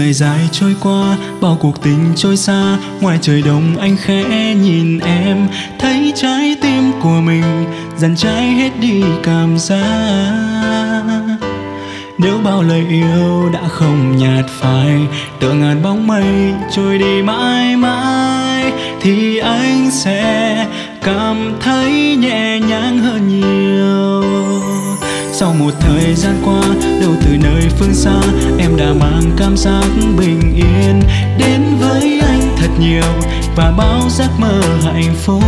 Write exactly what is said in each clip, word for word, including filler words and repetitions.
ngày dài trôi qua, bao cuộc tình trôi xa. Ngoài trời đông anh khẽ nhìn em, thấy trái tim của mình dần cháy hết đi cảm giác. Nếu bao lời yêu đã không nhạt phai, tựa ngàn bóng mây trôi đi mãi mãi, thì anh sẽ cảm thấy nhẹ nhàng hơn nhiều. Sau một thời gian qua, đâu từ nơi phương xa, em đã mang cảm giác bình yên đến với anh thật nhiều, và bao giấc mơ hạnh phúc.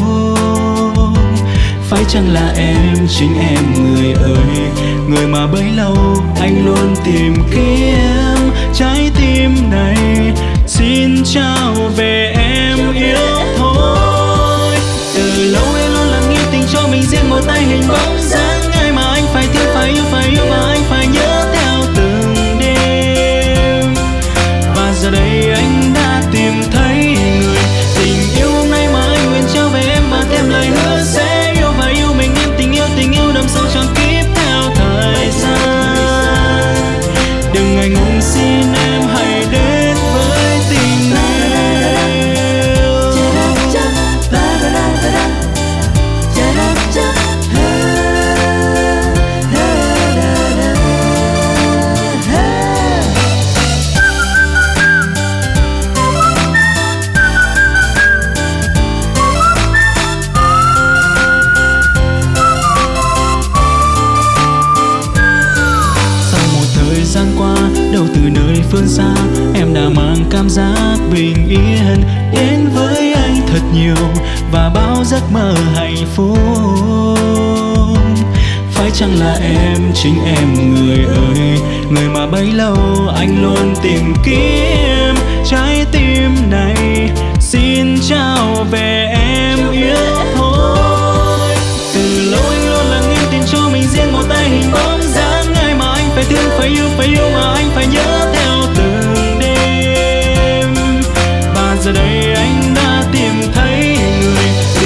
Phải chăng là em, chính em người ơi, người mà bấy lâu anh luôn tìm kiếm. Trái tim này xin trao về em yêu thôi. Từ lâu em luôn lặng im tình cho mình riêng một tay hình bóng dáng ai mà anh phải thương, phải yêu, phải yêu và anh phải nhớ theo từng đêm. Và giờ đây anh đã tìm thấy người tình yêu hôm nay mà anh nguyện trao về em, và thêm lời hứa sẽ yêu và yêu mình em. Tình yêu, tình yêu đậm sâu trọn kiếp theo thời gian. Đừng ngại ngùng xin em hãy đến với tình yêu. Gian qua, đâu từ nơi phương xa, em đã mang cảm giác bình yên đến với anh thật nhiều, và bao giấc mơ hạnh phúc. Phải chăng là em, chính em người ơi, người mà bấy lâu anh luôn tìm kiếm. Trái tim này xin trao về em yêu thôi. Từ lâu anh luôn lặng im tìm cho mình riêng một tay hình bóng dáng ai mà anh phải thương, phải yêu, phải yêu mà anh phải nhớ theo từng đêm. Và giờ đây anh đã tìm thấy người